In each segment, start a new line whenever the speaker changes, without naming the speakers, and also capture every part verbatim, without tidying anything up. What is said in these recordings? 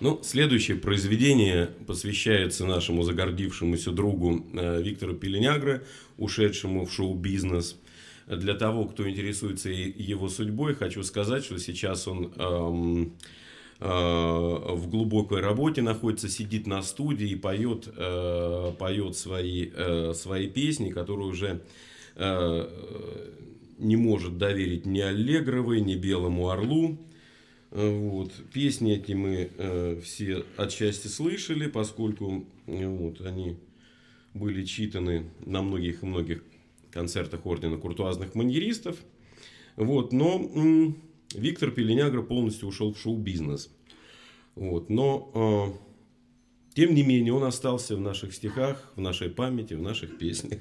Ну, следующее произведение посвящается нашему загордившемуся другу э, Виктору Пеленягре, ушедшему в шоу-бизнес. Для того, кто интересуется его судьбой, хочу сказать, что сейчас он эм, э, в глубокой работе находится, сидит на студии и поет, э, поет свои, э, свои песни, которые уже э, не может доверить ни Аллегровой, ни Белому Орлу. Вот. Песни эти мы э, все отчасти слышали, поскольку э, вот, они были читаны на многих и многих концертах ордена куртуазных маньеристов. Вот. Но м- Виктор Пеленягре полностью ушел в шоу-бизнес. Вот. Но, э, тем не менее, он остался в наших стихах, в нашей памяти, в наших песнях.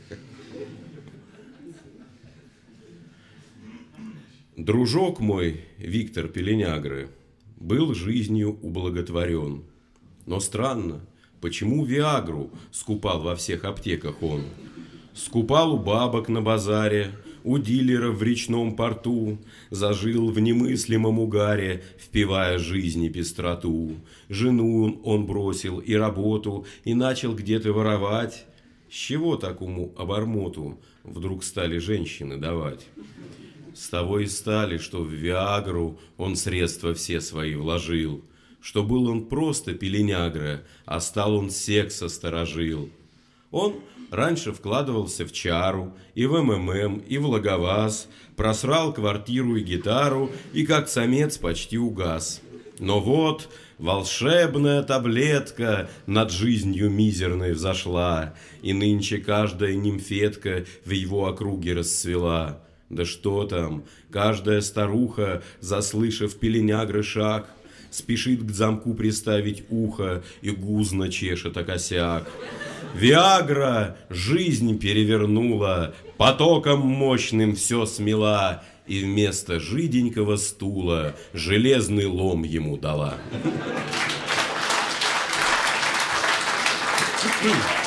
Дружок мой, Виктор Пеленягре, был жизнью ублаготворен. Но странно, почему Виагру скупал во всех аптеках он? Скупал у бабок на базаре, у дилеров в речном порту, зажил в немыслимом угаре, впивая жизни пестроту. Жену он бросил и работу, и начал где-то воровать. С чего такому обормоту вдруг стали женщины давать? С того и стали, что в Виагру он средства все свои вложил, что был он просто Пеленягре, а стал он секса сторожил. Он раньше вкладывался в чару, и в эм эм эм, и в логоваз, просрал квартиру и гитару, и как самец почти угас. Но вот волшебная таблетка над жизнью мизерной взошла, и нынче каждая нимфетка в его округе расцвела. Да что там, каждая старуха, заслышав Пеленягре шаг, спешит к замку приставить ухо и гузно чешет о косяк. Виагра жизнь перевернула, потоком мощным все смела, и вместо жиденького стула железный лом ему дала.